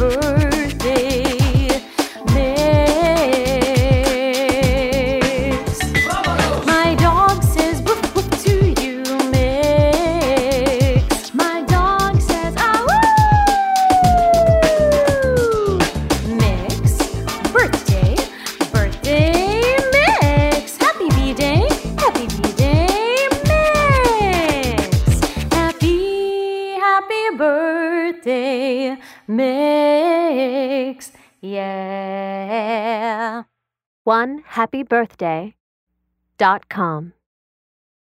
birthday, Mix. My dog says woof woof to you, Mix. My dog says ah woo. Mix, birthday, birthday, Mix. Happy B-Day, happy B-Day, Mix. Happy birthday, Mix. Yeah. OneHappyBirthday.com